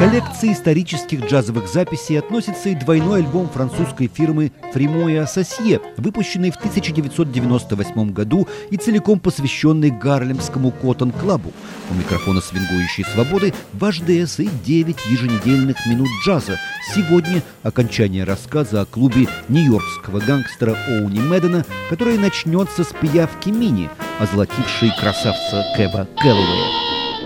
коллекции исторических джазовых записей относится и двойной альбом французской фирмы Frémaux & Associés, выпущенный в 1998 году и целиком посвященный гарлемскому Коттон-клабу. У микрофона свингующей свободы ваш ДС и 9 еженедельных минут джаза. Сегодня окончание рассказа о клубе нью-йоркского гангстера Оуни Мэддена, который начнется с пиявки Мини, озолотившей красавца Кэба Кэллоуэя.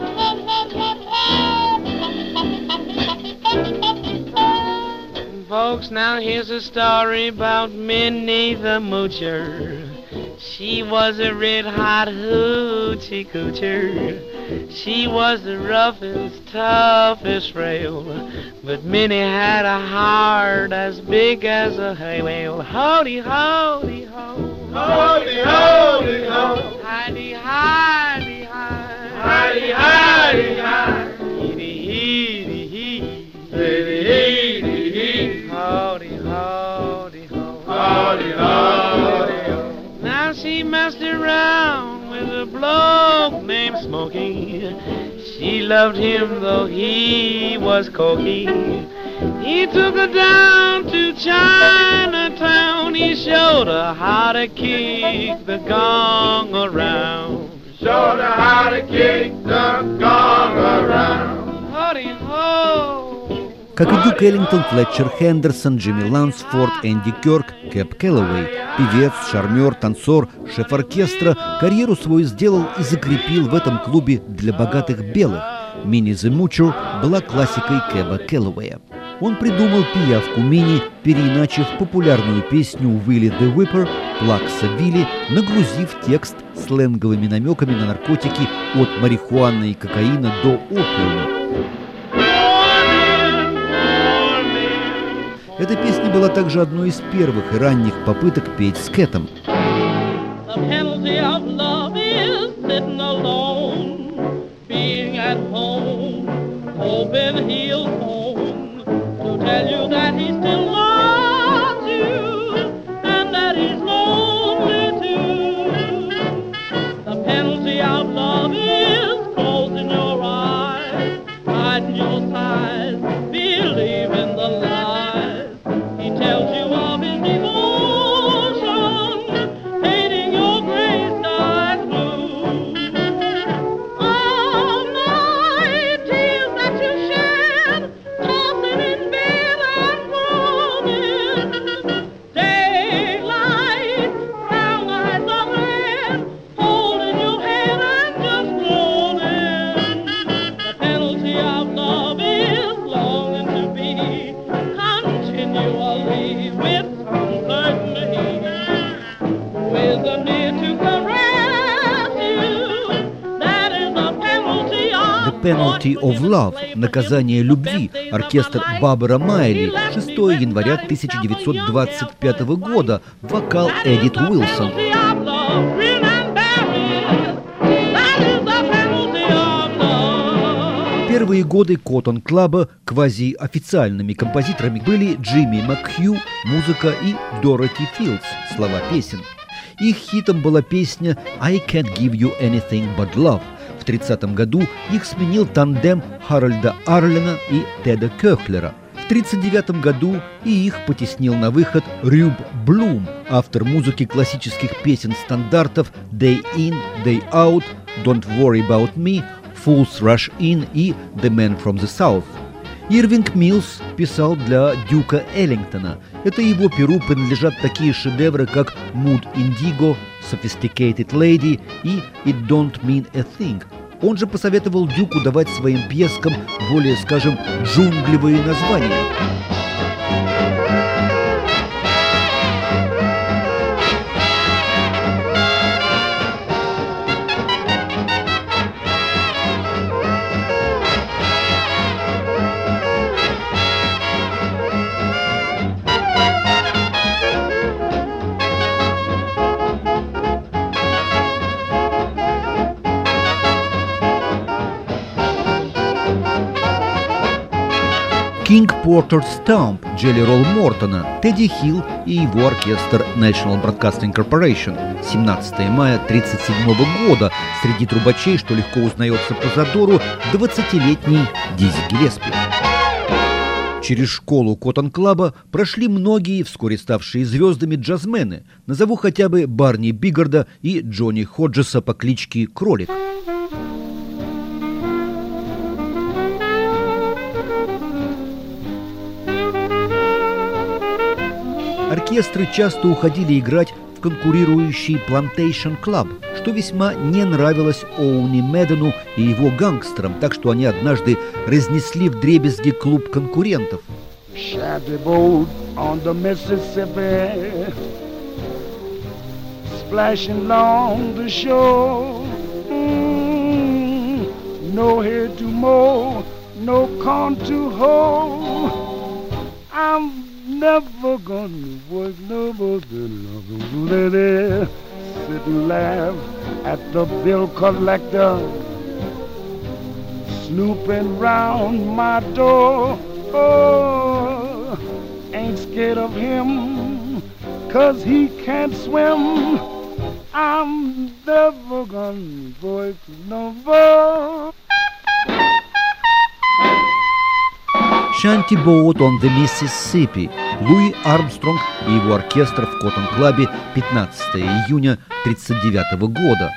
Folks, now here's a story about Minnie the Moocher. She was a red-hot hoochie coocher. She was the roughest, toughest frail, but Minnie had a heart as big as a hay whale. Howdy, howdy, ho. Howdy, howdy, ho. Hidey, hidey, hi. Hidey, hidey, hi. Heedy, heedy, hee. Heedy, heedy, hee. Howdy, howdy, ho. Howdy, howdy, ho. Now she messed around with a bloke named Smokey. She loved him though he was cocky. He took her down to Chinatown. He showed her how to kick the gong around. Showed her how to kick the gong around. Howdy ho. Как и Дюк Эллингтон, Флетчер Хендерсон, Джимми Лансфорд, Энди Кёрк, Кэб Кэллоуэй, певец, шармер, танцор, шеф оркестра, карьеру свою сделал и закрепил в этом клубе для богатых белых. Minnie the Moocher была классикой Кэба Кэллоуэя. Он придумал пиявку Мини, переиначив популярную песню Уилли the Whipper, Плакса Вилли, нагрузив текст сленговыми намеками на наркотики от марихуаны и кокаина до опиума. Эта песня была также одной из первых и ранних попыток петь с Кэтом. Penalty of Love – наказание любви, оркестр Баббара Майли, 6 января 1925 года, вокал Эдит Уилсон. Первые годы Коттон-клаба квазиофициальными композиторами были Джимми Макхью, музыка, и Дороти Филдс, слова песен. Их хитом была песня «I Can't Give You Anything But Love». В 1930 году их сменил тандем Харольда Арлена и Теда Кёхлера. В 1939 году и их потеснил на выход Рюб Блум, автор музыки классических песен-стандартов «Day In, Day Out», «Don't Worry About Me», «Fools Rush In» и «The Man From The South». Ирвинг Миллс писал для Дюка Эллингтона. Это его перу принадлежат такие шедевры, как «Mood Indigo», «Sophisticated Lady» и «It Don't Mean a Thing». Он же посоветовал Дюку давать своим пьескам более, скажем, джунглевые названия. King Porter Stump Джелли Ролл Мортона, Тедди Хилл и его оркестр National Broadcasting Corporation. 17 мая 1937 года. Среди трубачей, что легко узнается по задору, 20-летний Дизи Гиллеспи. Через школу Коттон-клаба прошли многие, вскоре ставшие звездами, джазмены. Назову хотя бы Барни Биггарда и Джонни Ходжеса по кличке Кролик. Оркестры часто уходили играть в конкурирующий Plantation Club, что весьма не нравилось Оуни Медену и его гангстерам, так что они однажды разнесли вдребезги клуб конкурентов. Shabby boat on the Mississippi, splashing along the shore. No head to mow, no corn to hoe. I'm never gonna work no more than love. Sit and laugh at the bill collector, snooping round my door. Oh, ain't scared of him, 'cause he can't swim. I'm never gonna work no more. Shanty Boat on the Mississippi. Луи Армстронг и его оркестр в Коттон-клабе, 15 июня 1939 года.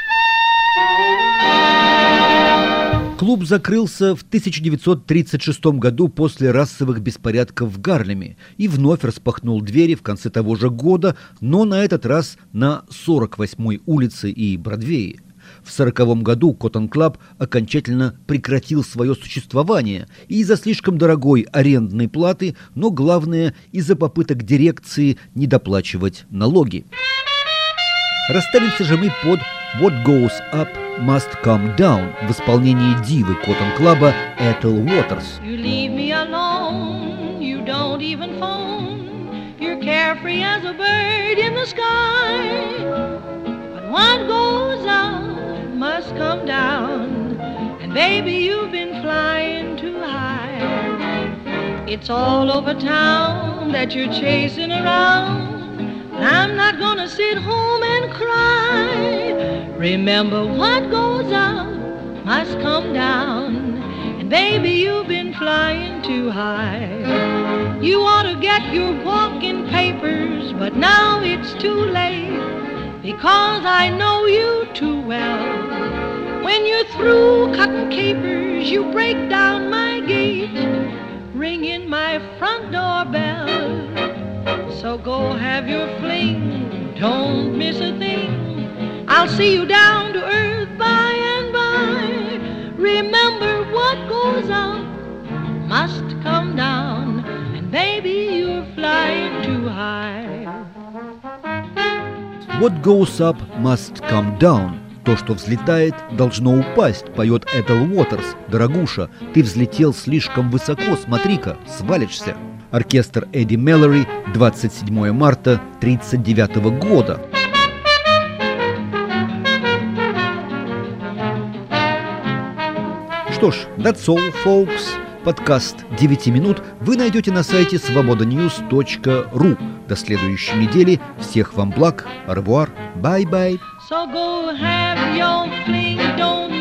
Клуб закрылся в 1936 году после расовых беспорядков в Гарлеме и вновь распахнул двери в конце того же года, но на этот раз на 48-й улице и Бродвее. В 1940 году Коттон-клаб окончательно прекратил свое существование из-за слишком дорогой арендной платы, но главное из-за попыток дирекции не доплачивать налоги. Расставимся же мы под «What Goes Up Must Come Down» в исполнении дивы Коттон-клаба Этел Уотерс. You leave me alone, you don't even phone, you're carefree as a bird in the sky. But what goes up must come down, and baby you've been flying too high. It's all over town that you're chasing around, but I'm not gonna sit home and cry. Remember what goes up must come down, and baby you've been flying too high. You ought to get your walking papers, but now it's too late, because I know you too well. When you're through cutting capers, you break down my gate, ringing my front door bell. So go have your fling, don't miss a thing. I'll see you down to earth by and by. Remember what goes up must come down, and baby you're flying too high. «What goes up must come down». То, что взлетает, должно упасть, поет Этел Уотерс. Дорогуша, ты взлетел слишком высоко, смотри-ка, свалишься. Оркестр Эдди Мэлори, 27 марта 1939 года. Что ж, that's all, folks. Подкаст 9 минут вы найдете на сайте svobodanews.ru. До следующей недели. Всех вам благ. Au revoir. Bye-bye. So go have your fling, don't